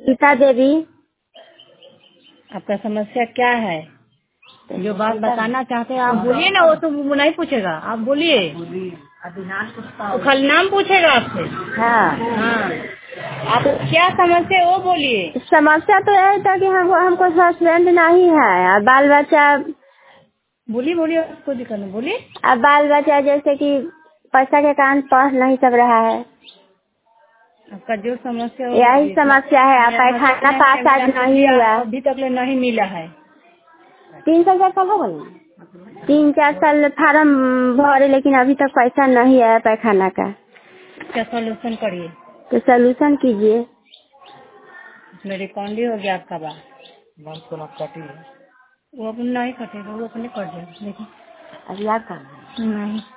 गीता देवी। आपका समस्या क्या है? जो बात बताना चाहते हैं आप बोलिए ना, वो तो नहीं पूछेगा, आप बोलिए। वो खाली नाम पूछेगा आपसे। हाँ हाँ, आप क्या समस्या है वो बोलिए। समस्या तो यही था कि हमको हस्बैंड नहीं है और बाल बच्चा। बोलिए बोलिए, कोई दिक्कत नहीं, बोलिए। अब बाल बच्चा जैसे कि पैसा के कारण पढ़ नहीं सब रहा है। आपका जो समस्या है यही समस्या है। आप पैखाना पास आज नहीं हुआ, अभी तक नहीं मिला है। 3-4 साल हो गए। 3-4 साल फार्म भरे लेकिन अभी तक पैसा नहीं आया पैखाना का। क्या सोल्यूशन करिए? तो सोल्यूशन कीजिए। उसमें रिकॉर्ड हो गया आपका बात वो अपने नहीं कटेगा, वो अपने कट जाएगा। देखिए अभी आप करना नहीं।